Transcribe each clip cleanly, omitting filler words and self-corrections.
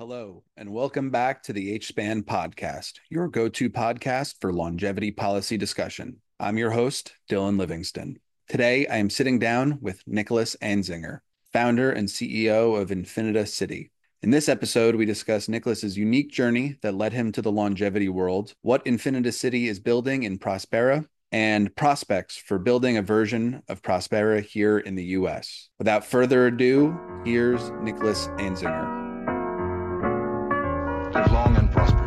Hello, and welcome back to the HSPAN podcast, your go-to podcast for longevity policy discussion. I'm your host, Dylan Livingston. Today, I am sitting down with Nicholas Anzinger, founder and CEO of Infinita City. In this episode, we discuss Nicholas's unique journey that led him to the longevity world, what Infinita City is building in Prospera, and prospects for building a version of Prospera here in the US. Without further ado, here's Nicholas Anzinger. Live long and prosper.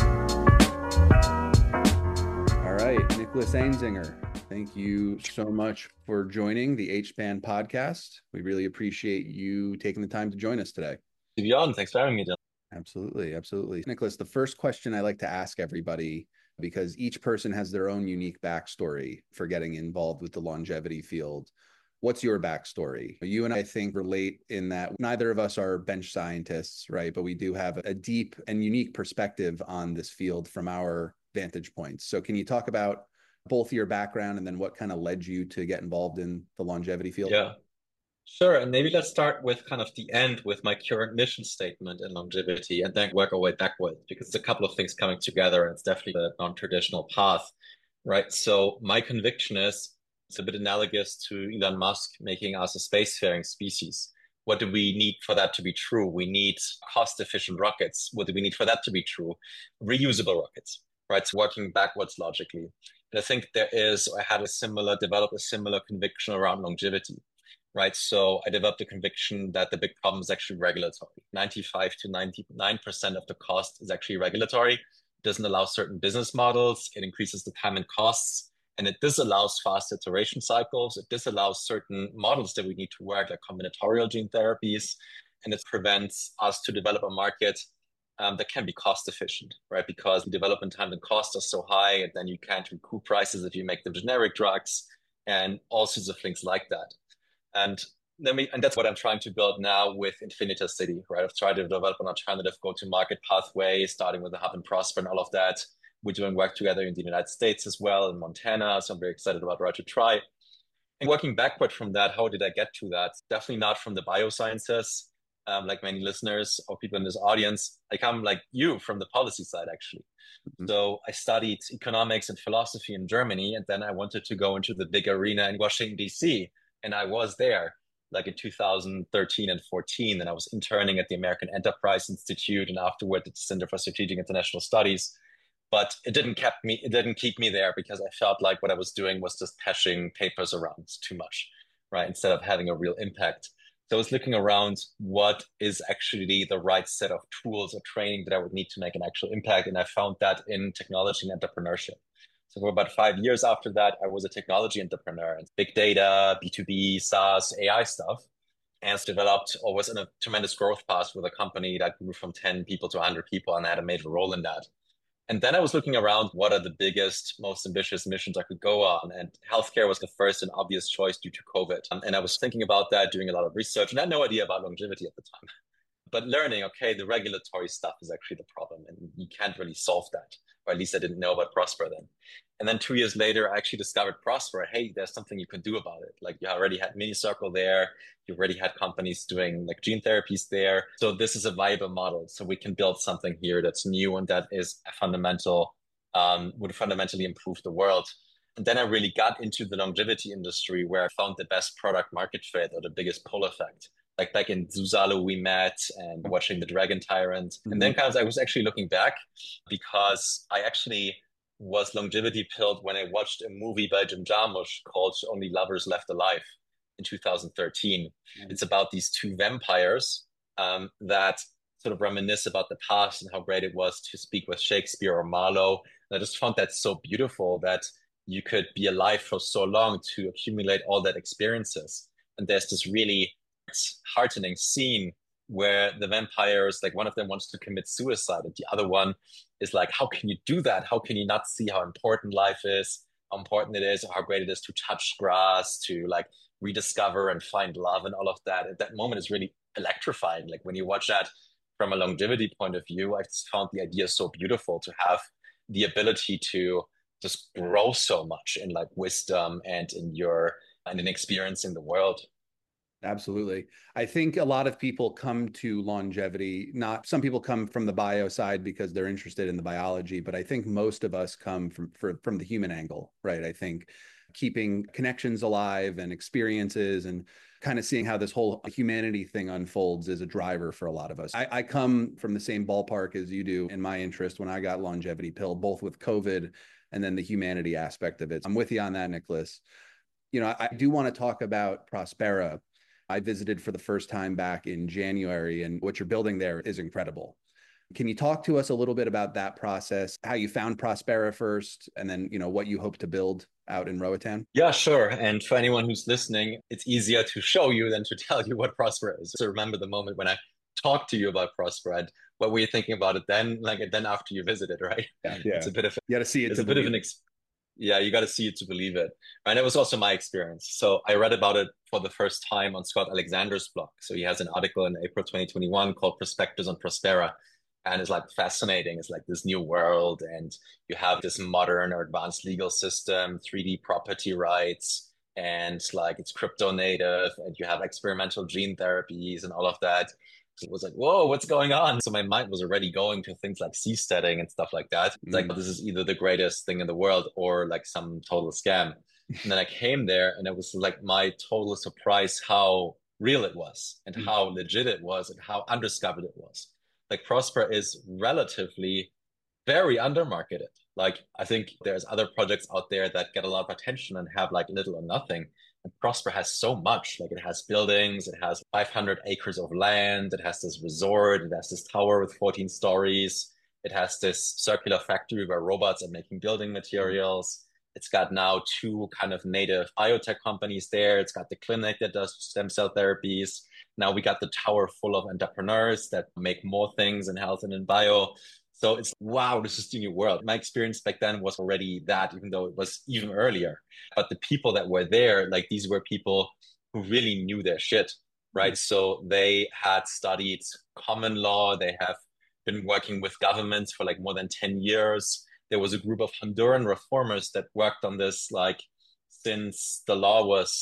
All right, Nicholas Anzinger, thank you so much for joining the HSPAN podcast. We really appreciate you taking the time to join us today. To be on, thanks for having me, Dylan. Absolutely, absolutely. Nicholas, the first question I like to ask everybody, because each person has their own unique backstory for getting involved with the longevity field. What's your backstory? You and I think relate in that neither of us are bench scientists, right? But we do have a deep and unique perspective on this field from our vantage points. So can you talk about both your background and then what kind of led you to get involved in the longevity field? Yeah, sure. And maybe let's start with kind of the end with my current mission statement in longevity and then work our way backwards because it's a couple of things coming together and it's definitely a non-traditional path, right? So my conviction is it's a bit analogous to Elon Musk making us a spacefaring species. What do we need for that to be true? We need cost-efficient rockets. What do we need for that to be true? Reusable rockets, right? So working backwards logically. And I think developed a similar conviction around longevity, right? So I developed a conviction that the big problem is actually regulatory. 95 to 99% of the cost is actually regulatory. It doesn't allow certain business models. It increases the time and costs. And it disallows fast iteration cycles. It disallows certain models that we need to work, like combinatorial gene therapies. And it prevents us to develop a market that can be cost efficient, right? Because the development time and cost are so high, and then you can't recoup prices if you make them generic drugs and all sorts of things like that. And that's what I'm trying to build now with Infinita City, right? I've tried to develop an alternative go-to-market pathway, starting with the hub and Prosper and all of that. We're doing work together in the United States as well, in Montana. So I'm very excited about Right to Try. And working backward from that, how did I get to that? Definitely not from the biosciences, like many listeners or people in this audience. I come like you from the policy side, actually. Mm-hmm. So I studied economics and philosophy in Germany, and then I wanted to go into the big arena in Washington, D.C., and I was there like in 2013 and 14, and I was interning at the American Enterprise Institute and afterward at the Center for Strategic International Studies. But it didn't keep me there because I felt like what I was doing was just passing papers around too much, right? Instead of having a real impact. So I was looking around what is actually the right set of tools or training that I would need to make an actual impact. And I found that in technology and entrepreneurship. So for about 5 years after that, I was a technology entrepreneur and big data, B2B, SaaS, AI stuff. And developed or was in a tremendous growth path with a company that grew from 10 people to 100 people, and I had a major role in that. And then I was looking around what are the biggest, most ambitious missions I could go on. And healthcare was the first and obvious choice due to COVID. And I was thinking about that, doing a lot of research, and I had no idea about longevity at the time. But learning, okay, the regulatory stuff is actually the problem, and you can't really solve that. Or at least I didn't know about Prosper then. And then 2 years later, I actually discovered Prosper. Hey, there's something you can do about it. Like you already had Minicircle there. You already had companies doing like gene therapies there. So this is a viable model. So we can build something here that's new and that is would fundamentally improve the world. And then I really got into the longevity industry where I found the best product market fit or the biggest pull effect. Like back in Zuzalu, we met and watching the Dragon Tyrant. Mm-hmm. And then I was actually looking back because I actually was longevity pilled when I watched a movie by Jim Jarmusch called Only Lovers Left Alive in 2013. Mm-hmm. It's about these two vampires that sort of reminisce about the past and how great it was to speak with Shakespeare or Marlowe. And I just found that so beautiful that you could be alive for so long to accumulate all that experiences. And there's this really heartening scene where the vampires, like one of them wants to commit suicide and the other one is like, how can you do that? How can you not see how important life is, how important it is, or how great it is to touch grass, to like rediscover and find love and all of that. At that moment is really electrifying. Like when you watch that from a longevity point of view, I just found the idea so beautiful to have the ability to just grow so much in like wisdom and in experiencing the world. Absolutely. I think a lot of people come to longevity, not some people come from the bio side because they're interested in the biology, but I think most of us come from the human angle, right? I think keeping connections alive and experiences and kind of seeing how this whole humanity thing unfolds is a driver for a lot of us. I come from the same ballpark as you do in my interest when I got longevity pill, both with COVID and then the humanity aspect of it. I'm with you on that, Nicholas. I do want to talk about Prospera. I visited for the first time back in January, and what you're building there is incredible. Can you talk to us a little bit about that process, how you found Prospera first, and then, what you hope to build out in Roatan? Yeah, sure. And for anyone who's listening, it's easier to show you than to tell you what Prospera is. So remember the moment when I talked to you about Prospera and what were you thinking about it then, like then after you visited, right? Yeah, It's yeah. a bit of You got to see it it's to a bit of believe an it. yeah, you got to see it to believe it. And it was also my experience. So I read about it for the first time on Scott Alexander's blog. So he has an article in April 2021 called Prospectus on Prospera. And it's like fascinating. It's like this new world, and you have this modern or advanced legal system, 3D property rights, and like it's crypto native, and you have experimental gene therapies and all of that. It was like, whoa, what's going on? So my mind was already going to things like seasteading and stuff like that. It's like, Mm. this is either the greatest thing in the world or like some total scam. And then I came there and it was like my total surprise how real it was and Mm. how legit it was and how undiscovered it was. Like Prosper is relatively very undermarketed. Like I think there's other projects out there that get a lot of attention and have like little or nothing. And Prosper has so much. Like it has buildings, it has 500 acres of land, it has this resort, it has this tower with 14 stories, it has this circular factory where robots are making building materials. It's got now two kind of native biotech companies there. It's got the clinic that does stem cell therapies. Now we got the tower full of entrepreneurs that make more things in health and in bio. So it's wow, this is the new world. My experience back then was already that, even though it was even earlier. But the people that were there, like these were people who really knew their shit, Mm. right? So they had studied common law, they have been working with governments for like more than 10 years. There was a group of Honduran reformers that worked on this like since the law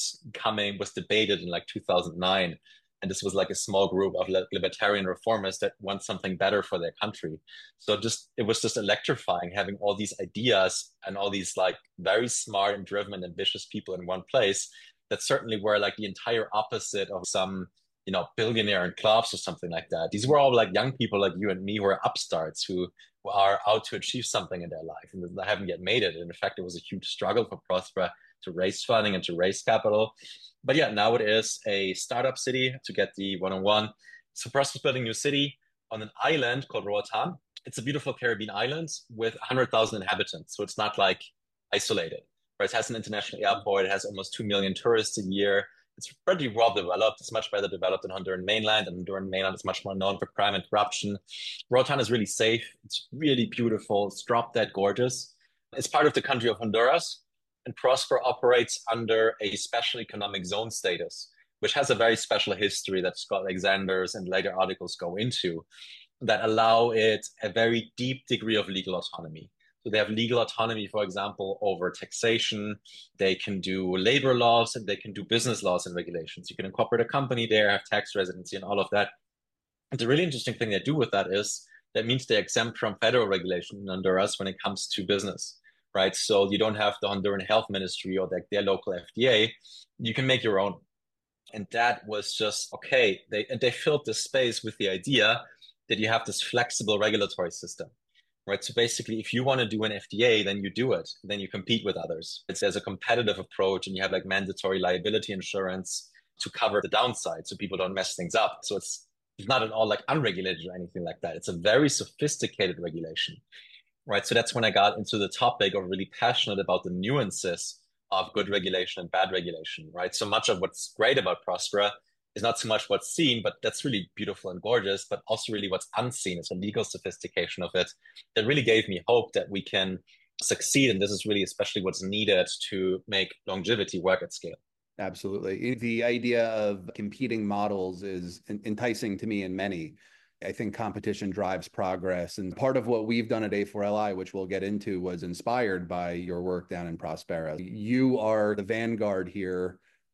was debated in like 2009. And this was like a small group of libertarian reformers that want something better for their country. So just it was just electrifying having all these ideas and all these like very smart and driven and ambitious people in one place that certainly were like the entire opposite of some billionaire in clubs or something like that. These were all like young people like you and me who are upstarts who are out to achieve something in their life and they haven't yet made it. And in fact, it was a huge struggle for Prospera to raise funding and to raise capital. But yeah, now it is a startup city to get the one-on-one. So Prospera's building a new city on an island called Roatan. It's a beautiful Caribbean island with 100,000 inhabitants. So it's not like isolated. Right? It has an international airport. It has almost 2 million tourists a year. It's pretty well developed. It's much better developed than Honduran mainland, and Honduran mainland is much more known for crime and corruption. Roatan is really safe. It's really beautiful. It's drop dead gorgeous. It's part of the country of Honduras, and Prosper operates under a special economic zone status, which has a very special history that Scott Alexander's and later articles go into that allow it a very deep degree of legal autonomy. So they have legal autonomy, for example, over taxation. They can do labor laws and they can do business laws and regulations. You can incorporate a company there, have tax residency and all of that. And the really interesting thing they do with that is that means they're exempt from federal regulation in Honduras when it comes to business, right? So you don't have the Honduran Health Ministry or their local FDA. You can make your own. And that was just okay. They filled this space with the idea that you have this flexible regulatory system, right? So basically, if you want to do an FDA, then you do it. Then you compete with others. There's a competitive approach, and you have like mandatory liability insurance to cover the downside, so people don't mess things up. So it's not at all like unregulated or anything like that. It's a very sophisticated regulation, right? So that's when I got into the topic of really passionate about the nuances of good regulation and bad regulation, right? So much of what's great about Prospera is not so much what's seen, but that's really beautiful and gorgeous, but also really what's unseen is the legal sophistication of it that really gave me hope that we can succeed. And this is really especially what's needed to make longevity work at scale. Absolutely. The idea of competing models is enticing to me and many. I think competition drives progress. And part of what we've done at A4LI, which we'll get into, was inspired by your work down in Prospera. You are the vanguard here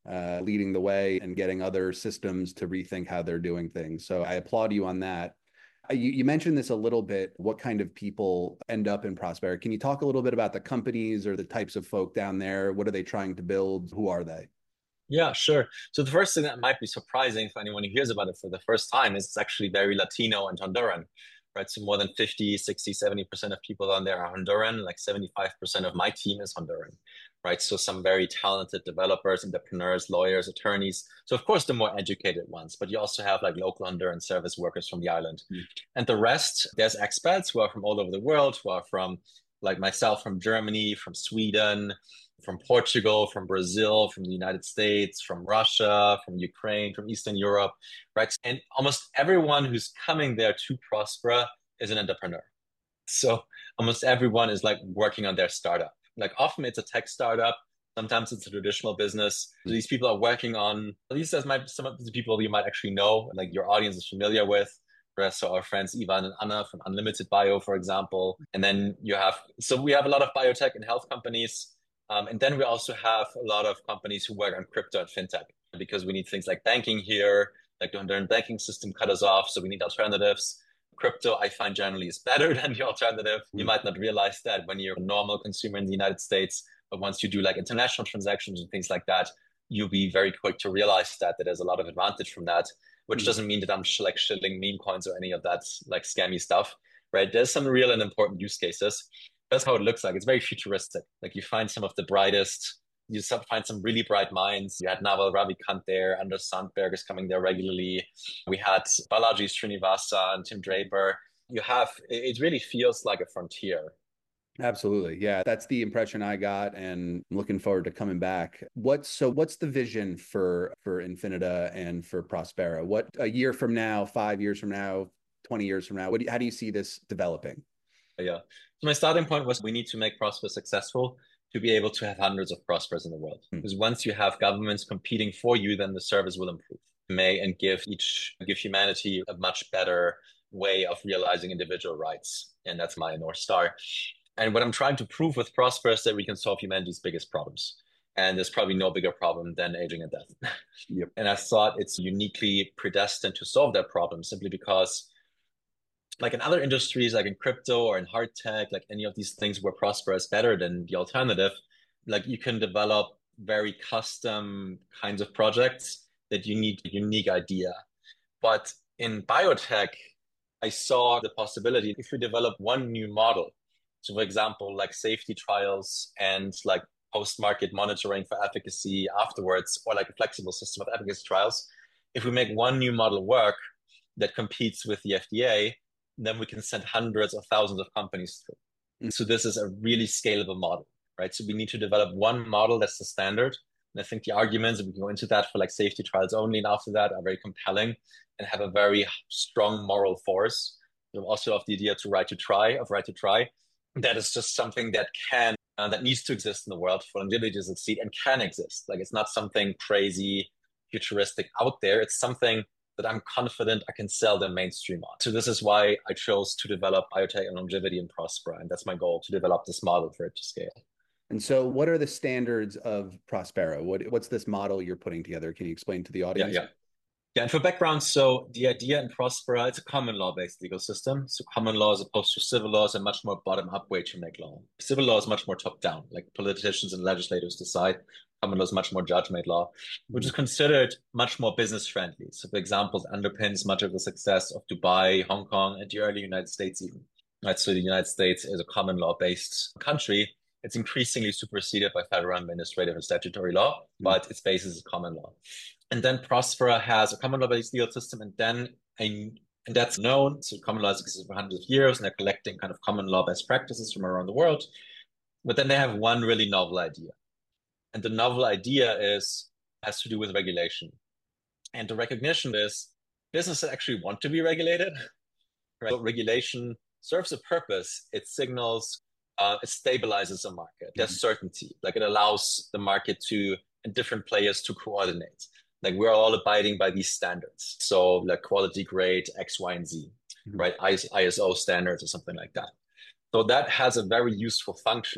leading the way and getting other systems to rethink how they're doing things. So I applaud you on that. You mentioned this a little bit, what kind of people end up in Prospera. Can you talk a little bit about the companies or the types of folk down there? What are they trying to build? Who are they? Yeah, sure. So the first thing that might be surprising for anyone who hears about it for the first time is it's actually very Latino and Honduran, right? So more than 50, 60, 70% of people on there are Honduran, like 75% of my team is Honduran, right? So some very talented developers, entrepreneurs, lawyers, attorneys. So of course, the more educated ones, but you also have like local Honduran service workers from the island. Mm. And the rest, there's expats who are from all over the world, who are from like myself, from Germany, from Sweden, from Portugal, from Brazil, from the United States, from Russia, from Ukraine, from Eastern Europe, right? And almost everyone who's coming there to Prospera is an entrepreneur. So almost everyone is like working on their startup. Like often it's a tech startup, sometimes it's a traditional business. These people are working on, at least as some of the people you might actually know, like your audience is familiar with. So our friends Ivan and Anna from Unlimited Bio, for example. And then we have a lot of biotech and health companies. And then we also have a lot of companies who work on crypto and fintech because we need things like banking here, like the Honduran banking system cut us off. So we need alternatives. Crypto, I find generally is better than the alternative. You might not realize that when you're a normal consumer in the United States, but once you do like international transactions and things like that, you'll be very quick to realize that there's a lot of advantage from that, which doesn't mean that I'm like shilling meme coins or any of that like scammy stuff, right? There's some real and important use cases. That's how it looks like. It's very futuristic. Like you find some of the brightest, you find some really bright minds. You had Naval Ravikant there, Anders Sandberg is coming there regularly. We had Balaji Srinivasa and Tim Draper. It really feels like a frontier. Absolutely. Yeah, that's the impression I got, and I'm looking forward to coming back. What's the vision for Infinita and for Prospera? What, a year from now, 5 years from now, 20 years from now, how do you see this developing? Yeah. So my starting point was we need to make Prospera successful to be able to have hundreds of Prosperas in the world. Because once you have governments competing for you, then the service will improve. And give humanity a much better way of realizing individual rights. And that's my North Star. And what I'm trying to prove with Prospera is that we can solve humanity's biggest problems. And there's probably no bigger problem than aging and death. Yep. And I thought it's uniquely predestined to solve that problem simply because like in other industries, like in crypto or in hard tech, like any of these things where Prospera is better than the alternative, like you can develop very custom kinds of projects that you need a unique idea. But in biotech, I saw the possibility if we develop one new model, so for example, like safety trials and like post-market monitoring for efficacy afterwards, or like a flexible system of efficacy trials, if we make one new model work that competes with the FDA, then we can send hundreds of thousands of companies through. So this is a really scalable model, right? So we need to develop one model that's the standard. And I think the arguments, and we can go into that for like safety trials only, and after that are very compelling and have a very strong moral force. Also of the idea of right to try. That is just something that needs to exist in the world for longevity to succeed and can exist. Like it's not something crazy, futuristic out there. It's something that I'm confident I can sell the mainstream on. So this is why I chose to develop biotech and longevity in Prospera. And that's my goal, to develop this model for it to scale. And so what are the standards of Prospera? What's this model you're putting together? Can you explain to the audience? Yeah, and for background, so the idea in Prospera, it's a common law-based legal system. So common law as opposed to civil law is a much more bottom-up way to make law. Civil law is much more top-down, like politicians and legislators decide. Common law is much more judge-made law, which is considered much more business-friendly. So for example, it underpins much of the success of Dubai, Hong Kong, and the early United States even. Right, so the United States is a common law-based country. It's increasingly superseded by federal administrative and statutory law, but its basis is common law. And then Prospera has a common law-based legal system, and that's known. So common law has existed for hundreds of years, and they're collecting kind of common law best practices from around the world. But then they have one really novel idea. And the novel idea has to do with regulation. And the recognition is businesses actually want to be regulated. Right? So regulation serves a purpose. It signals, it stabilizes a market. There's certainty. Like it allows the market and different players to coordinate. Like we're all abiding by these standards. So like quality grade X, Y, and Z, right? ISO standards or something like that. So that has a very useful function.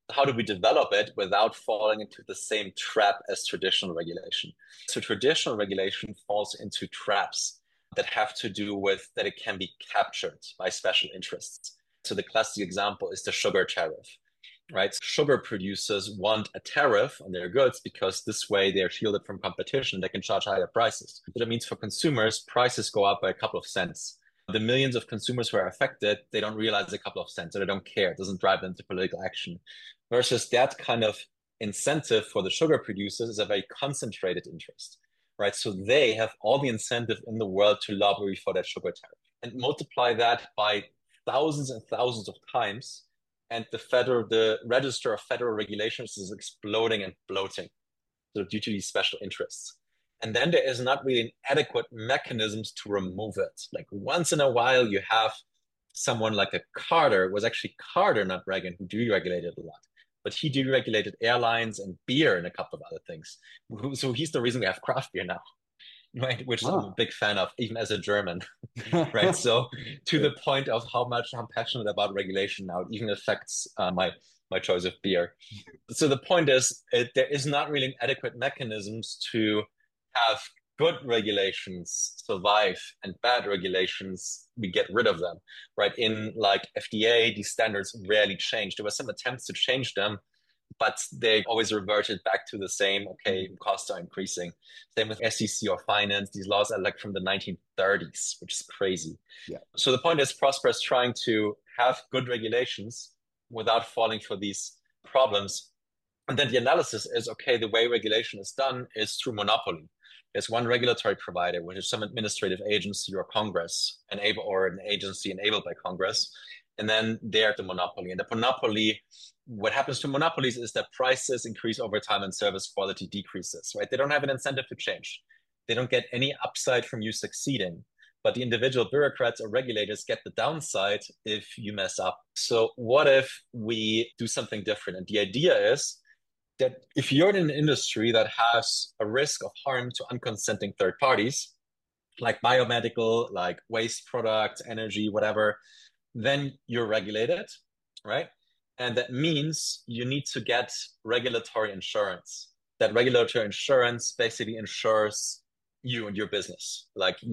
how do we develop it without falling into the same trap as traditional regulation? So traditional regulation falls into traps that have to do with that it can be captured by special interests. So the classic example is the sugar tariff, right? Sugar producers want a tariff on their goods because this way they're shielded from competition. They can charge higher prices. So that means for consumers, prices go up by a couple of cents. The millions of consumers who are affected, they don't realize a couple of cents, or they don't care. It doesn't drive them to political action. Versus that kind of incentive for the sugar producers is a very concentrated interest, right? So they have all the incentive in the world to lobby for that sugar tariff, and multiply that by thousands and thousands of times, and the register of federal regulations is exploding and bloating, so due to these special interests. And then there is not really adequate mechanisms to remove it. Like once in a while, you have someone like a Carter, it was actually Carter, not Reagan, who deregulated a lot. But he deregulated airlines and beer and a couple of other things. So he's the reason we have craft beer now, right? Which I'm a big fan of, even as a German, right? So to the point of how much I'm passionate about regulation now, it even affects my choice of beer. So the point is, there is not really adequate mechanisms to have good regulations survive and bad regulations, we get rid of them, right? In like FDA, these standards rarely change. There were some attempts to change them, but they always reverted back to the same, okay, costs are increasing. Same with SEC or finance. These laws are like from the 1930s, which is crazy. Yeah. So the point is Prosper is trying to have good regulations without falling for these problems. And then the analysis is, okay, the way regulation is done is through monopoly. There's one regulatory provider, which is some administrative agency or Congress, or an agency enabled by Congress. And then they're the monopoly. And the monopoly, what happens to monopolies is that prices increase over time and service quality decreases, right? They don't have an incentive to change. They don't get any upside from you succeeding. But the individual bureaucrats or regulators get the downside if you mess up. So what if we do something different? And the idea is that if you're in an industry that has a risk of harm to unconsenting third parties, like biomedical, like waste products, energy, whatever, then you're regulated, right? And that means you need to get regulatory insurance. That regulatory insurance basically insures you and your business,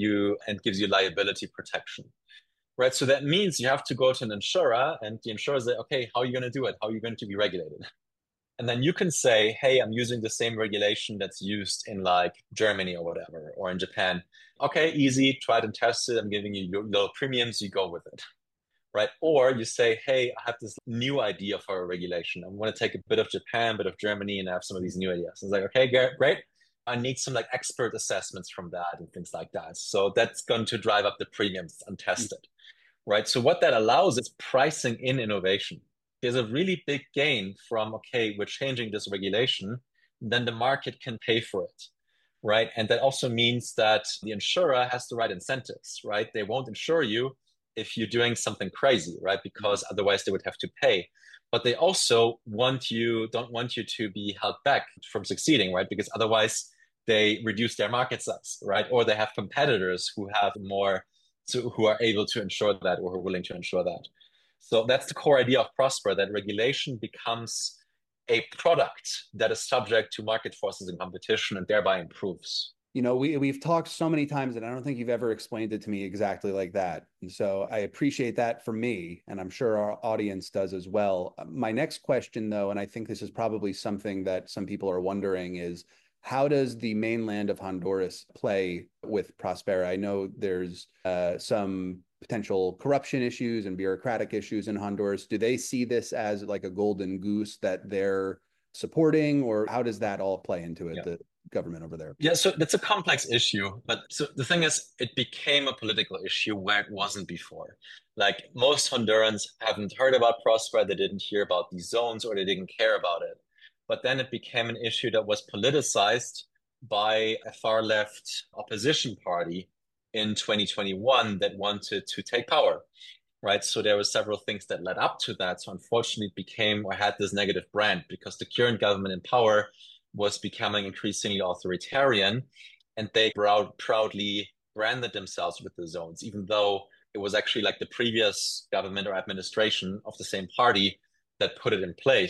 and gives you liability protection, right? So that means you have to go to an insurer, and the insurer says, okay, how are you going to do it? How are you going to be regulated? And then you can say, hey, I'm using the same regulation that's used in like Germany or whatever, or in Japan. Okay, easy, try it and test it. I'm giving you low premiums, you go with it, right? Or you say, hey, I have this new idea for a regulation. I want to take a bit of Japan, a bit of Germany, and I have some of these new ideas. It's like, okay, great. I need some like expert assessments from that and things like that. So that's going to drive up the premiums untested, right? So what that allows is pricing in innovation. There's a really big gain from, okay, we're changing this regulation, then the market can pay for it, right? And that also means that the insurer has the right incentives, right? They won't insure you if you're doing something crazy, right? Because otherwise they would have to pay. But they also don't want you to be held back from succeeding, right? Because otherwise they reduce their market size, right? Or they have competitors who have more, who are able to insure that or who are willing to insure that. So that's the core idea of Prosper, that regulation becomes a product that is subject to market forces and competition and thereby improves. You know, we've talked so many times, and I don't think you've ever explained it to me exactly like that. And so I appreciate that for me, and I'm sure our audience does as well. My next question, though, and I think this is probably something that some people are wondering, is how does the mainland of Honduras play with Prospera? I know there's some potential corruption issues and bureaucratic issues in Honduras. Do they see this as like a golden goose that they're supporting, or how does that all play into it, the government over there? Yeah, so that's a complex issue. But so the thing is, it became a political issue where it wasn't before. Like most Hondurans haven't heard about Prospera, they didn't hear about these zones, or they didn't care about it. But then it became an issue that was politicized by a far left opposition party in 2021 that wanted to take power, right? So there were several things that led up to that. So unfortunately, it became or had this negative brand because the current government in power was becoming increasingly authoritarian, and they proudly branded themselves with the zones, even though it was actually like the previous government or administration of the same party that put it in place.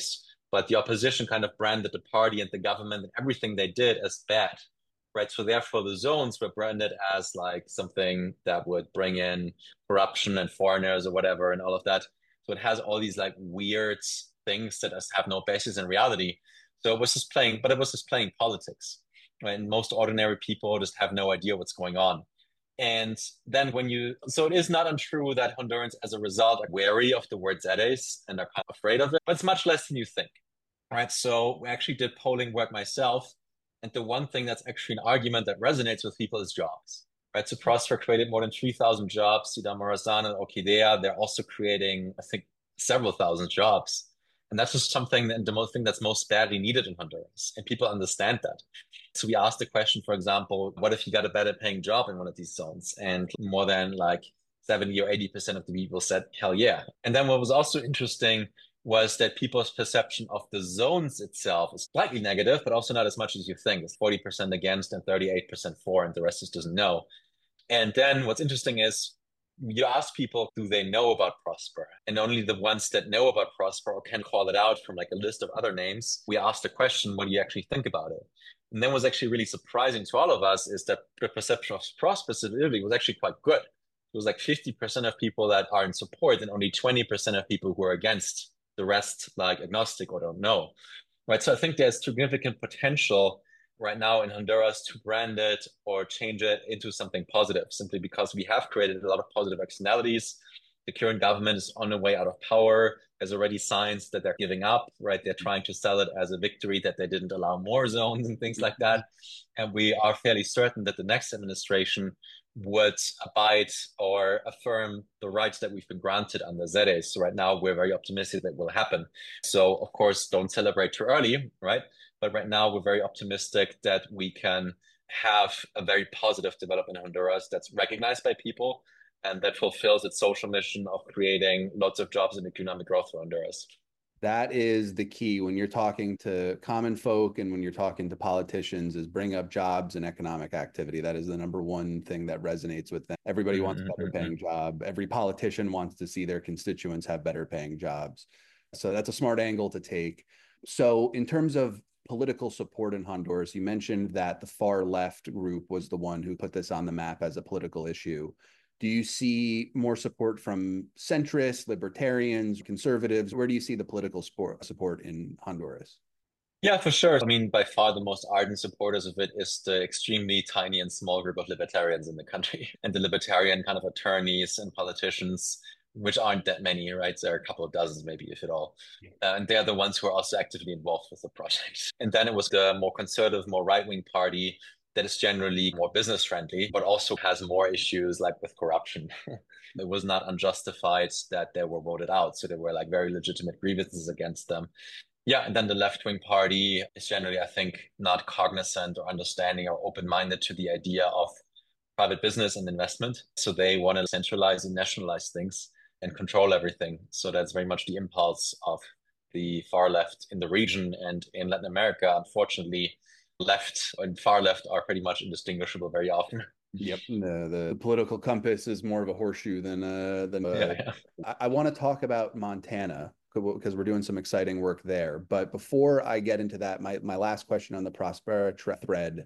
but the opposition kind of branded the party and the government and everything they did as bad, right? So therefore the zones were branded as like something that would bring in corruption and foreigners or whatever and all of that. So it has all these like weird things that have no basis in reality. So it was just playing, but it was just playing politics, right? And most ordinary people just have no idea what's going on. And then so it is not untrue that Hondurans, as a result, are wary of the word Zedes and are kind of afraid of it, but it's much less than you think, right? So we actually did polling work myself. And the one thing that's actually an argument that resonates with people is jobs, right? So Prosper created more than 3,000 jobs. Cida Morazan and Orquídea, they're also creating, I think, several thousand jobs. And that's just something, and the most thing that's most badly needed in Honduras. And people understand that. So we asked the question, for example, what if you got a better paying job in one of these zones? And more than like 70 or 80% of the people said, hell yeah. And then what was also interesting was that people's perception of the zones itself is slightly negative, but also not as much as you think. It's 40% against and 38% for, and the rest just doesn't know. And then what's interesting is you ask people, do they know about Prosper? And only the ones that know about Prosper or can call it out from like a list of other names, we asked the question, what do you actually think about it? And then what's actually really surprising to all of us is that the perception of Prosper specifically was actually quite good. It was like 50% of people that are in support and only 20% of people who are against. The rest like agnostic or don't know. Right. So I think there's significant potential right now in Honduras to brand it or change it into something positive, simply because we have created a lot of positive externalities. The current government is on the way out of power. There's already signs that they're giving up, right? They're trying to sell it as a victory that they didn't allow more zones and things like that. And we are fairly certain that the next administration would abide or affirm the rights that we've been granted under ZEDES. So right now, we're very optimistic that will happen. So of course, don't celebrate too early, right? But right now, we're very optimistic that we can have a very positive development in Honduras that's recognized by people and that fulfills its social mission of creating lots of jobs and economic growth for Honduras. That is the key when you're talking to common folk and when you're talking to politicians is bring up jobs and economic activity. That is the number one thing that resonates with them. Everybody wants a better paying job. Every politician wants to see their constituents have better paying jobs. So that's a smart angle to take. So in terms of political support in Honduras, you mentioned that the far left group was the one who put this on the map as a political issue. Do you see more support from centrists, libertarians, conservatives? Where do you see the political support in Honduras? Yeah, for sure. I mean, by far the most ardent supporters of it is the extremely tiny and small group of libertarians in the country and the libertarian kind of attorneys and politicians, which aren't that many, right? There are a couple of dozens, maybe, if at all. And they're the ones who are also actively involved with the project. And then it was the more conservative, more right-wing party that is generally more business friendly, but also has more issues like with corruption. It was not unjustified that they were voted out. So there were like very legitimate grievances against them. Yeah, and then the left-wing party is generally, I think, not cognizant or understanding or open-minded to the idea of private business and investment. So they want to centralize and nationalize things and control everything. So that's very much the impulse of the far left in the region and in Latin America. Unfortunately, left and far left are pretty much indistinguishable very often. Yep, the political compass is more of a horseshoe than yeah. I want to talk about Montana because we're doing some exciting work there. But before I get into that, my last question on the Prospera thread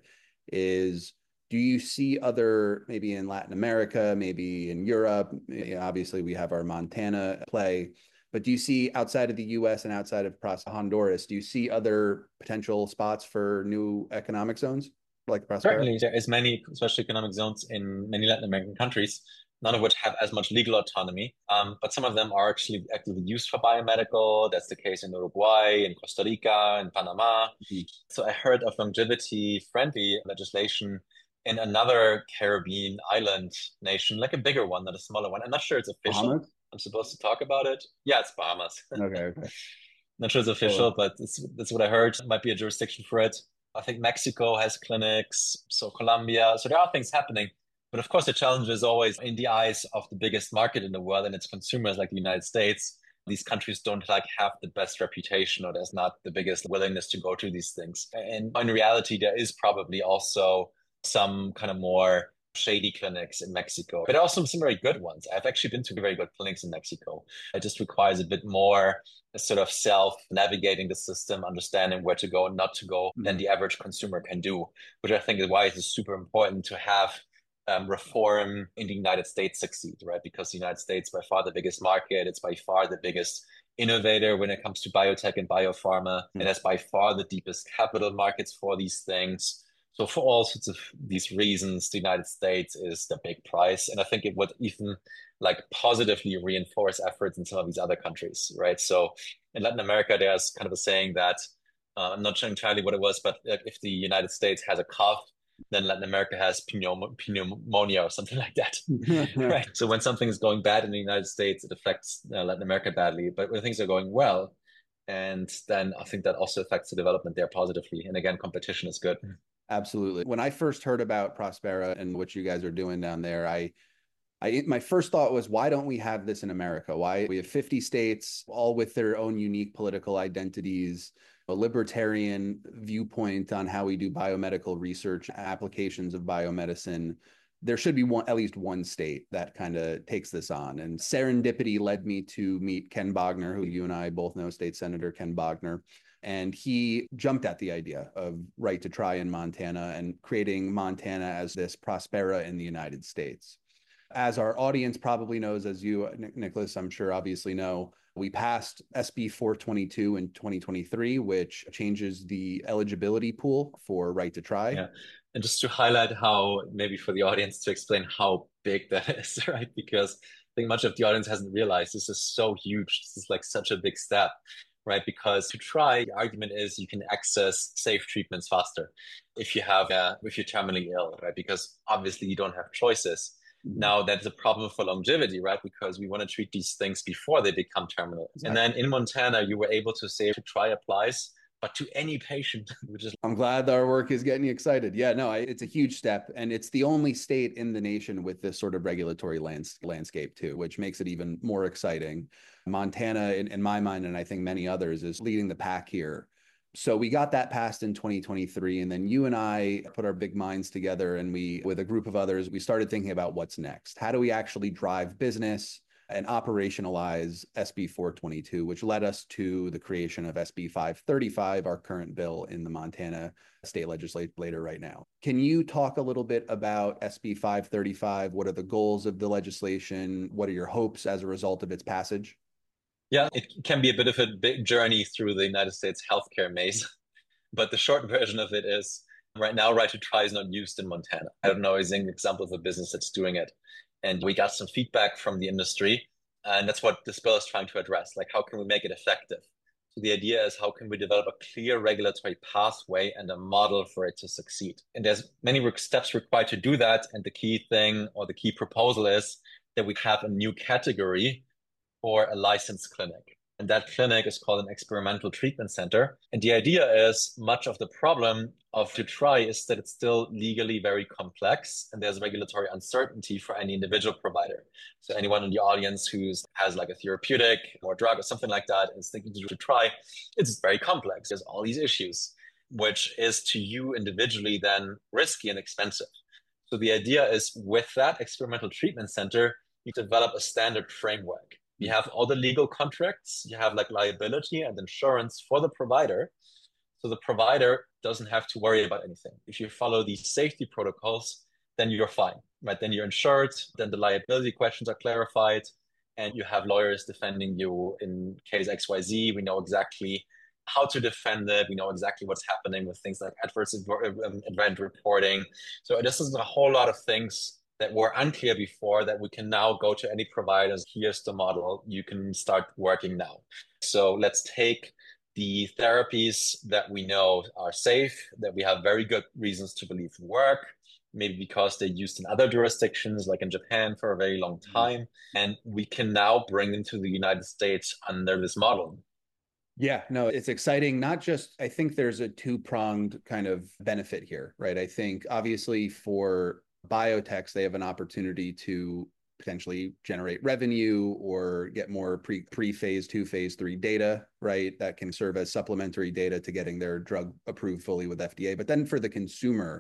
is, do you see other, maybe in Latin America, maybe in Europe, obviously we have our Montana play, but do you see outside of the US and outside of Honduras, do you see other potential spots for new economic zones like Prospera? Certainly, there is many special economic zones in many Latin American countries, none of which have as much legal autonomy, but some of them are actually actively used for biomedical. That's the case in Uruguay, in Costa Rica, in Panama. So I heard of longevity-friendly legislation in another Caribbean island nation, like a bigger one, not a smaller one. I'm not sure it's official. Bahamas? I'm supposed to talk about it. Yeah, it's Bahamas. Okay. Not sure it's official, but that's what I heard. It might be a jurisdiction for it. I think Mexico has clinics, so Colombia. So there are things happening. But of course, the challenge is always in the eyes of the biggest market in the world and its consumers, like the United States. These countries don't like have the best reputation, or there's not the biggest willingness to go to these things. And in reality, there is probably also some kind of more shady clinics in Mexico, but also some very good ones. I've actually been to very good clinics in Mexico. It just requires a bit more sort of self-navigating the system, understanding where to go and not to go than the average consumer can do, which I think is why it is super important to have reform in the United States succeed, right? Because the United States, by far the biggest market, it's by far the biggest innovator when it comes to biotech and biopharma, and has by far the deepest capital markets for these things. So for all sorts of these reasons, the United States is the big prize. And I think it would even like positively reinforce efforts in some of these other countries, right? So in Latin America, there's kind of a saying that I'm not sure entirely what it was, but if the United States has a cough, then Latin America has pneumonia or something like that, right? So when something is going bad in the United States, it affects Latin America badly. But when things are going well, and then I think that also affects the development there positively. And again, competition is good. Absolutely. When I first heard about Prospera and what you guys are doing down there, my first thought was, why don't we have this in America? Why we have 50 states, all with their own unique political identities, a libertarian viewpoint on how we do biomedical research, applications of biomedicine. There should be at least one state that kind of takes this on. And serendipity led me to meet Ken Bogner, who you and I both know, State Senator Ken Bogner. And he jumped at the idea of Right to Try in Montana and creating Montana as this Prospera in the United States. As our audience probably knows, as you, Nicholas, I'm sure obviously know, we passed SB 422 in 2023, which changes the eligibility pool for Right to Try. Yeah. And just to highlight how, maybe for the audience to explain how big that is, right? Because I think much of the audience hasn't realized this is so huge. This is like such a big step, right? Because to try, the argument is you can access safe treatments faster if you're terminally ill, right? Because obviously you don't have choices. Now that's a problem for longevity, right? Because we want to treat these things before they become terminal. Exactly. And then in Montana, you were able to say to try applies, but to any patient, which is. I'm glad our work is getting you excited. Yeah, no, it's a huge step. And it's the only state in the nation with this sort of regulatory landscape too, which makes it even more exciting. Montana, in my mind, and I think many others, is leading the pack here. So we got that passed in 2023, and then you and I put our big minds together, and with a group of others, we started thinking about what's next. How do we actually drive business and operationalize SB 422, which led us to the creation of SB 535, our current bill in the Montana state legislature right now. Can you talk a little bit about SB 535? What are the goals of the legislation? What are your hopes as a result of its passage? Yeah, it can be a bit of a big journey through the United States healthcare maze. But the short version of it is right now, Right to Try is not used in Montana. I don't know an example of a business that's doing it. And we got some feedback from the industry. And that's what this bill is trying to address. Like, how can we make it effective? So the idea is, how can we develop a clear regulatory pathway and a model for it to succeed? And there's many steps required to do that. And the key thing, or the key proposal, is that we have a new category for a licensed clinic. And that clinic is called an experimental treatment center. And the idea is, much of the problem of to try is that it's still legally very complex, and there's regulatory uncertainty for any individual provider. So anyone in the audience who has like a therapeutic or drug or something like that and is thinking to try, it's very complex. There's all these issues, which is to you individually then risky and expensive. So the idea is, with that experimental treatment center, you develop a standard framework. You have all the legal contracts, you have like liability and insurance for the provider. So the provider doesn't have to worry about anything. If you follow these safety protocols, then you're fine, right? Then you're insured, then the liability questions are clarified, and you have lawyers defending you in case XYZ. We know exactly how to defend it. We know exactly what's happening with things like adverse event reporting. So this is a whole lot of things that were unclear before that we can now go to any providers. Here's the model. You can start working now. So let's take the therapies that we know are safe, that we have very good reasons to believe work, maybe because they're used in other jurisdictions, like in Japan, for a very long time. And we can now bring them to the United States under this model. Yeah, no, it's exciting. Not just, I think there's a two-pronged kind of benefit here, right? I think obviously for biotechs, they have an opportunity to potentially generate revenue or get more pre-phase 2, phase 3 data, right? That can serve as supplementary data to getting their drug approved fully with FDA. But then for the consumer,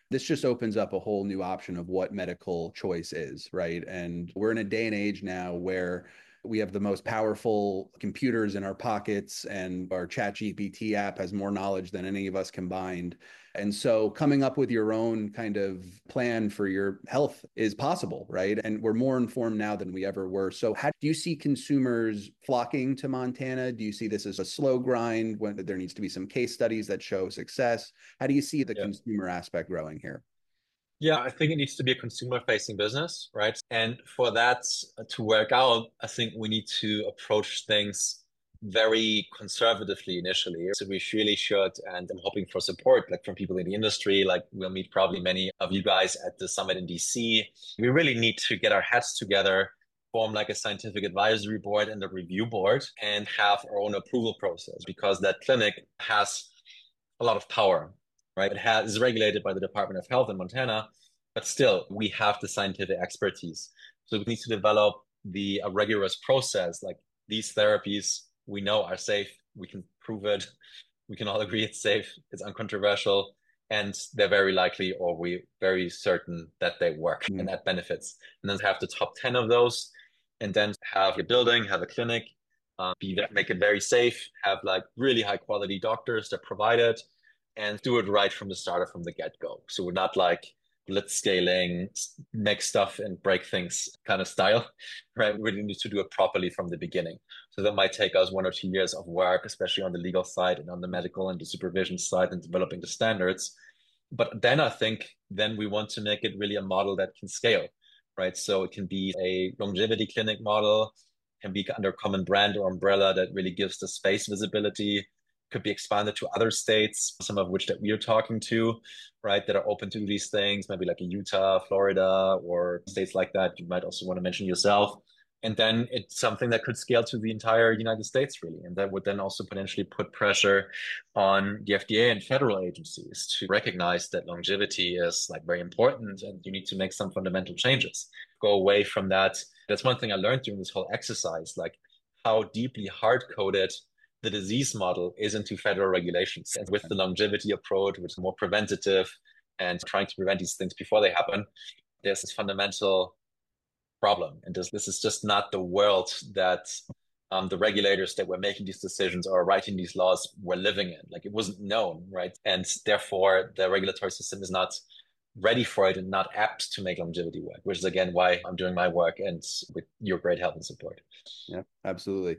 this just opens up a whole new option of what medical choice is, right? And we're in a day and age now where we have the most powerful computers in our pockets, and our ChatGPT app has more knowledge than any of us combined. And so coming up with your own kind of plan for your health is possible, right? And we're more informed now than we ever were. So how do you see consumers flocking to Montana? Do you see this as a slow grind when there needs to be some case studies that show success? How do you see the Yeah. consumer aspect growing here? Yeah, I think it needs to be a consumer-facing business, right? And for that to work out, I think we need to approach things very conservatively initially. So we really should, and I'm hoping for support, like from people in the industry, like we'll meet probably many of you guys at the summit in DC. We really need to get our heads together, form like a scientific advisory board and a review board, and have our own approval process, because that clinic has a lot of power, right? Is regulated by the Department of Health in Montana, but still we have the scientific expertise. So we need to develop a rigorous process. Like, these therapies we know are safe. We can prove it. We can all agree it's safe. It's uncontroversial. And they're very likely, or we're very certain that they work and that benefits. And then have the top 10 of those, and then have a building, have a clinic, make it very safe, have like really high quality doctors that provide it, and do it right from the start or from the get-go. So we're not like blitz scaling, make stuff and break things kind of style, right? We really need to do it properly from the beginning. So that might take us 1 or 2 years of work, especially on the legal side and on the medical and the supervision side, and developing the standards. But then I think then we want to make it really a model that can scale, right? So it can be a longevity clinic model, can be under common brand or umbrella that really gives the space visibility, could be expanded to other states, some of which that we are talking to, right, that are open to these things, maybe like in Utah, Florida, or states like that. You might also want to mention yourself. And then it's something that could scale to the entire United States, really. And that would then also potentially put pressure on the FDA and federal agencies to recognize that longevity is like very important, and you need to make some fundamental changes. Go away from that. That's one thing I learned during this whole exercise, like how deeply hard-coded the disease model is into federal regulations. And with the longevity approach, which is more preventative and trying to prevent these things before they happen, there's this fundamental problem. And this is just not the world that the regulators that were making these decisions or writing these laws were living in. Like, it wasn't known, right? And therefore, the regulatory system is not ready for it and not apt to make longevity work, which is again why I'm doing my work and with your great help and support. Yeah, absolutely.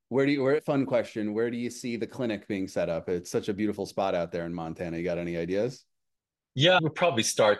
Fun question, where do you see the clinic being set up? It's such a beautiful spot out there in Montana. You got any ideas? Yeah, we'll probably start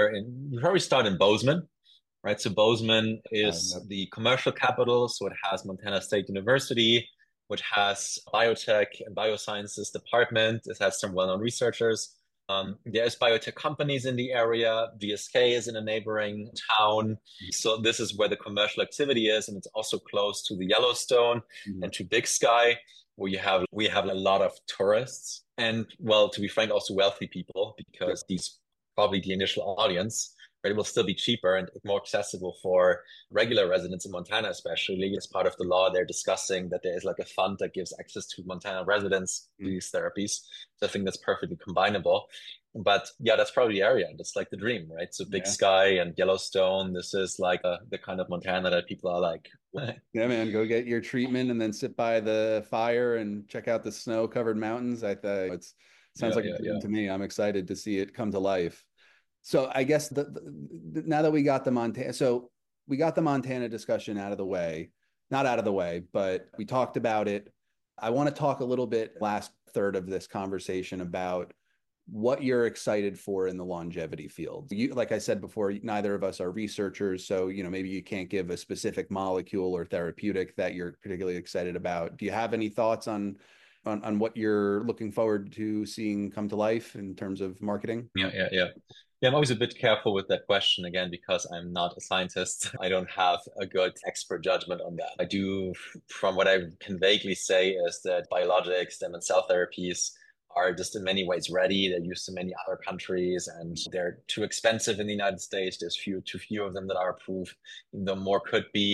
in Bozeman, right? So Bozeman is Yep. the commercial capital. So it has Montana State University, which has biotech and biosciences department. It has some well-known researchers. There's biotech companies in the area. GSK is in a neighboring town. So this is where the commercial activity is. And it's also close to the Yellowstone and to Big Sky, where we have a lot of tourists. And, well, to be frank, also wealthy people, because these probably the initial audience, right? It will still be cheaper and more accessible for regular residents in Montana, especially. As part of the law, they're discussing that there is like a fund that gives access to Montana residents to these therapies. So I think that's perfectly combinable. But yeah, that's probably the area. That's like the dream, right? So Big Sky and Yellowstone, this is like the kind of Montana that people are like, yeah, man, go get your treatment and then sit by the fire and check out the snow-covered mountains. I think it sounds like a dream to me. I'm excited to see it come to life. So I guess now that we got the Montana discussion out of the way, not out of the way, but we talked about it. I want to talk a little bit last third of this conversation about what you're excited for in the longevity field. Like I said before, neither of us are researchers, so maybe you can't give a specific molecule or therapeutic that you're particularly excited about. Do you have any thoughts on what you're looking forward to seeing come to life in terms of marketing? Yeah, I'm always a bit careful with that question, again, because I'm not a scientist. I don't have a good expert judgment on that. I do, from what I can vaguely say, is that biologics, stem and cell therapies are just in many ways ready. They're used in many other countries, and they're too expensive in the United States. There's too few of them that are approved, even though more could be.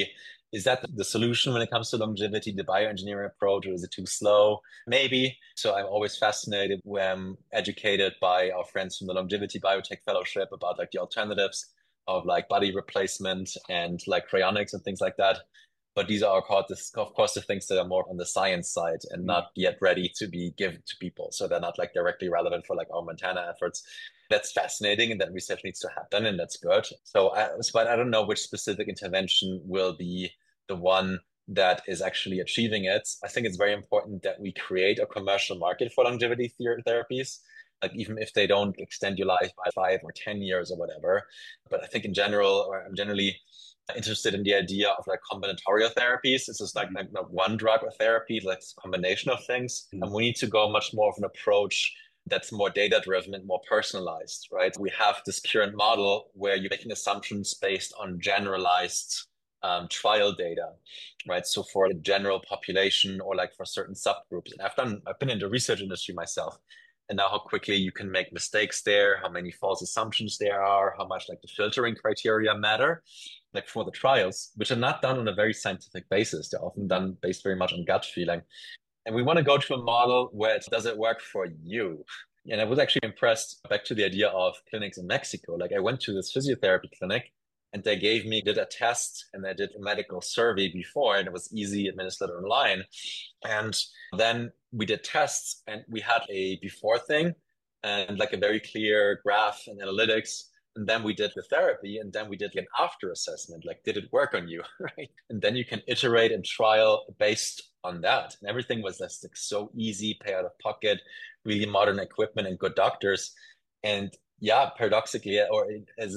Is that the solution when it comes to longevity, the bioengineering approach, or is it too slow? Maybe. So I'm always fascinated when I'm educated by our friends from the Longevity Biotech Fellowship about like the alternatives of like body replacement and like cryonics and things like that. But these are of course, the things that are more on the science side and not yet ready to be given to people. So they're not like directly relevant for like our Montana efforts. That's fascinating, and that research needs to happen, and that's good. But I don't know which specific intervention will be the one that is actually achieving it. I think it's very important that we create a commercial market for longevity therapies, like even if they don't extend your life by 5 or 10 years or whatever. But I think in general, or I'm generally interested in the idea of like combinatorial therapies. This is like not one drug or therapy, like it's a combination of things. And we need to go much more of an approach that's more data driven and more personalized, right? We have this current model where you're making assumptions based on generalized trial data, right? So for the general population or like for certain subgroups. And I've been in the research industry myself, and now how quickly you can make mistakes there, how many false assumptions there are, how much like the filtering criteria matter, like for the trials, which are not done on a very scientific basis. They're often done based very much on gut feeling. And we want to go to a model where does it work for you? And I was actually impressed back to the idea of clinics in Mexico. Like I went to this physiotherapy clinic and they did a test and they did a medical survey before, and it was easy, administered online. And then we did tests and we had a before thing and like a very clear graph and analytics. And then we did the therapy, and then we did an after assessment, like did it work on you, right? And then you can iterate and trial based on that. And everything was just like so easy, pay out of pocket, really modern equipment and good doctors. And yeah, paradoxically, or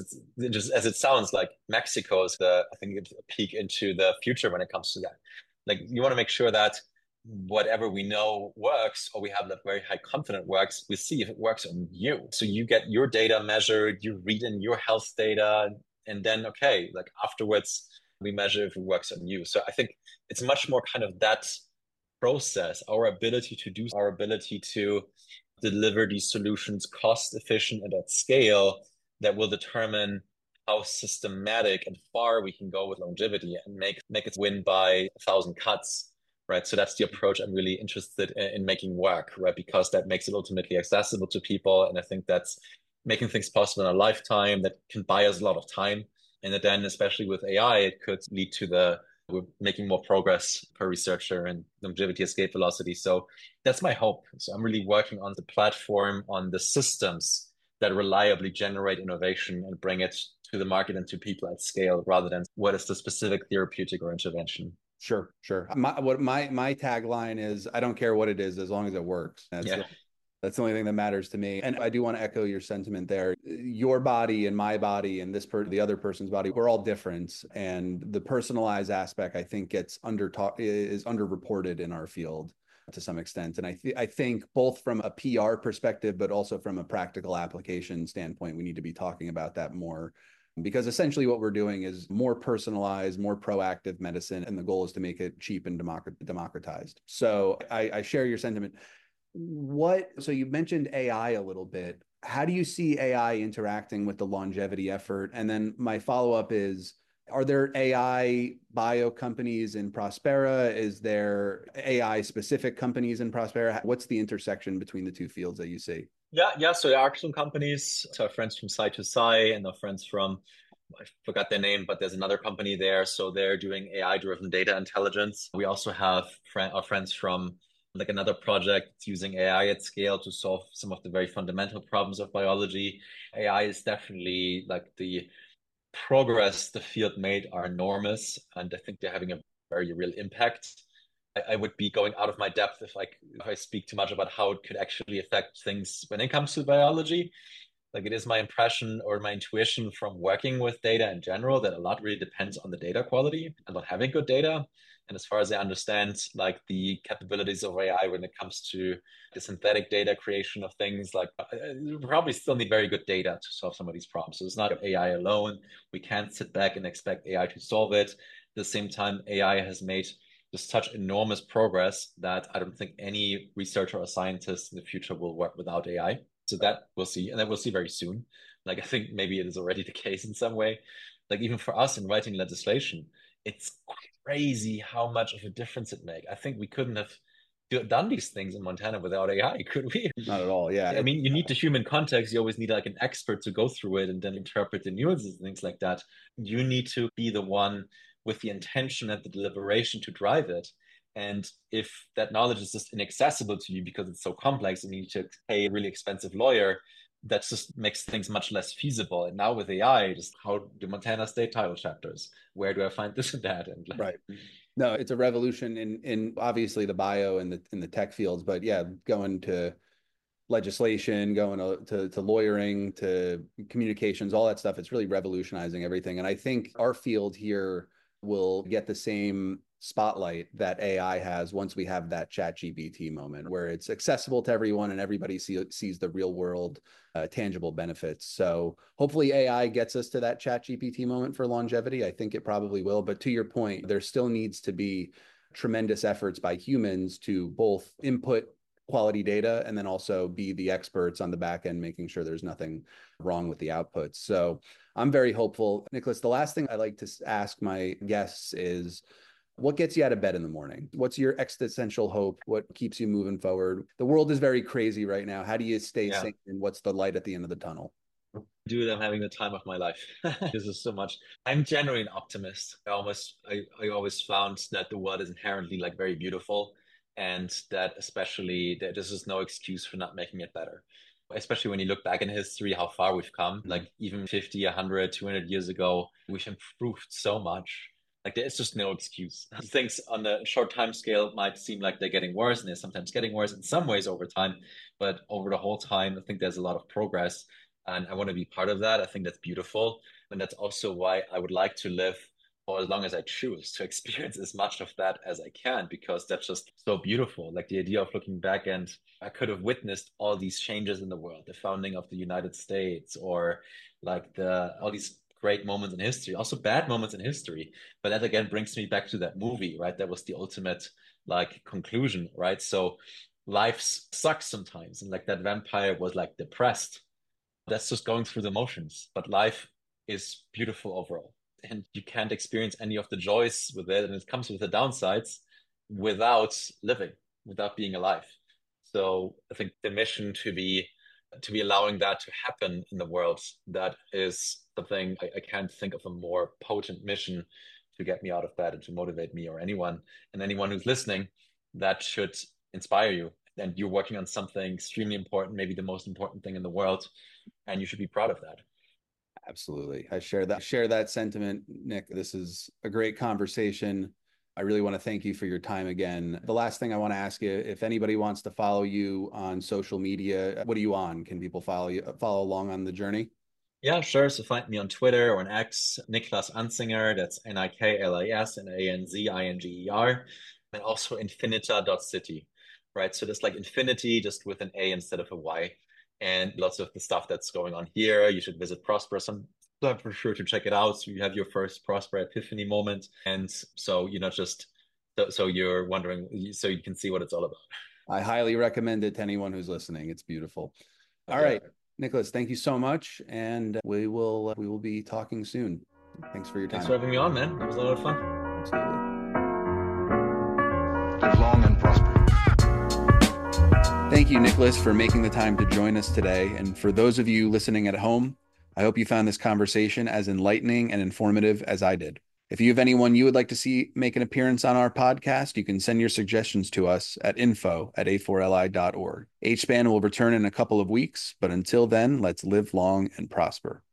as it sounds, like Mexico is I think it's a peek into the future when it comes to that. Like you want to make sure that whatever we know works, or we have that very high confident works, we see if it works on you. So you get your data measured, you read in your health data, and then okay, like afterwards we measure if it works on you. So I think it's much more kind of that process, our ability to deliver these solutions cost efficient and at scale, that will determine how systematic and far we can go with longevity and make it win by 1,000 cuts. Right. So that's the approach I'm really interested in making work, right? Because that makes it ultimately accessible to people. And I think that's making things possible in a lifetime that can buy us a lot of time. And then, especially with AI, it could lead to we're making more progress per researcher and longevity escape velocity. So that's my hope. So I'm really working on the platform, on the systems that reliably generate innovation and bring it to the market and to people at scale, rather than what is the specific therapeutic or intervention. Sure, sure. My tagline is, I don't care what it is as long as it works. That's the only thing that matters to me. And I do want to echo your sentiment there. Your body and my body and the other person's body, we're all different. And the personalized aspect, I think, is underreported in our field to some extent. And I think both from a PR perspective, but also from a practical application standpoint, we need to be talking about that more. Because essentially what we're doing is more personalized, more proactive medicine, and the goal is to make it cheap and democratized. So I share your sentiment. So you mentioned AI a little bit. How do you see AI interacting with the longevity effort? And then my follow-up is, are there AI bio companies in Prospera? Is there AI specific companies in Prospera? What's the intersection between the two fields that you see? Yeah. So there are some companies, so our friends from Sci2Sci and our friends from, I forgot their name, but there's another company there. So they're doing AI-driven data intelligence. We also have our friends from like another project using AI at scale to solve some of the very fundamental problems of biology. AI is definitely like the progress the field made are enormous, and I think they're having a very real impact. I would be going out of my depth if I speak too much about how it could actually affect things when it comes to biology. Like it is my impression or my intuition from working with data in general that a lot really depends on the data quality and on having good data. And as far as I understand, like the capabilities of AI when it comes to the synthetic data creation of things, like you probably still need very good data to solve some of these problems. So it's not AI alone. We can't sit back and expect AI to solve it. At the same time, AI has made just such enormous progress that I don't think any researcher or scientist in the future will work without AI. So that we'll see, and that we'll see very soon. Like I think maybe it is already the case in some way. Like even for us in writing legislation, it's crazy how much of a difference it makes. I think we couldn't have done these things in Montana without AI, could we? Not at all. Yeah. I mean, you need the human context. You always need like an expert to go through it and then interpret the nuances and things like that. You need to be the one with the intention and the deliberation to drive it. And if that knowledge is just inaccessible to you because it's so complex and you need to pay a really expensive lawyer, that just makes things much less feasible. And now with AI, just how do Montana state title chapters? Where do I find this and that? And like, right. No, it's a revolution in obviously the bio and the tech fields, but yeah, going to legislation, going to lawyering, to communications, all that stuff. It's really revolutionizing everything. And I think our field here will get the same spotlight that AI has once we have that ChatGPT moment where it's accessible to everyone and everybody sees the real world tangible benefits. So hopefully AI gets us to that ChatGPT moment for longevity. I think it probably will. But to your point, there still needs to be tremendous efforts by humans to both input quality data and then also be the experts on the back end, making sure there's nothing wrong with the outputs. So I'm very hopeful. Nicholas, the last thing I like to ask my guests is, what gets you out of bed in the morning? What's your existential hope? What keeps you moving forward? The world is very crazy right now. How do you stay sane? And what's the light at the end of the tunnel? Dude, I'm having the time of my life. This is so much. I'm generally an optimist. I always found that the world is inherently like very beautiful, and that especially that this is no excuse for not making it better. Especially when you look back in history, how far we've come. Like even 50, 100, 200 years ago, we've improved so much. Like there is just no excuse. Things on the short time scale might seem like they're getting worse, and they're sometimes getting worse in some ways over time. But over the whole time, I think there's a lot of progress and I want to be part of that. I think that's beautiful. And that's also why I would like to live for as long as I choose to experience as much of that as I can, because that's just so beautiful. Like the idea of looking back and I could have witnessed all these changes in the world, the founding of the United States, or like all these great moments in history, also bad moments in history. But that again brings me back to that movie, right? That was the ultimate like conclusion, right? So life sucks sometimes. And like that vampire was like depressed, that's just going through the motions. But life is beautiful overall. And you can't experience any of the joys with it. And it comes with the downsides without living, without being alive. So I think the mission to be allowing that to happen in the world, that is something I can't think of a more potent mission to get me out of bed and to motivate me or anyone. And anyone who's listening, that should inspire you. And you're working on something extremely important, maybe the most important thing in the world, and you should be proud of that. Absolutely. I share that sentiment, Nick. This is a great conversation. I really want to thank you for your time again. The last thing I want to ask you, if anybody wants to follow you on social media, what are you on? Can people follow along on the journey? Yeah, sure. So find me on Twitter or on X, Niklas Anzinger. That's Niklas and Anzinger. And also infinita.city, right? So just like infinity, just with an A instead of a Y. And lots of the stuff that's going on here. You should visit Prosperous. I'm for sure to check it out. So you have your first Prosper epiphany moment. And so you're not just, so you're wondering, so you can see what it's all about. I highly recommend it to anyone who's listening. It's beautiful. All right, Nicholas, thank you so much. And we will be talking soon. Thanks for your time. Thanks for having me on, man. That was a lot of fun. Absolutely. Live long and prosper. Thank you, Nicholas, for making the time to join us today. And for those of you listening at home, I hope you found this conversation as enlightening and informative as I did. If you have anyone you would like to see make an appearance on our podcast, you can send your suggestions to us at info@a4li.org. HSpan will return in a couple of weeks, but until then, let's live long and prosper.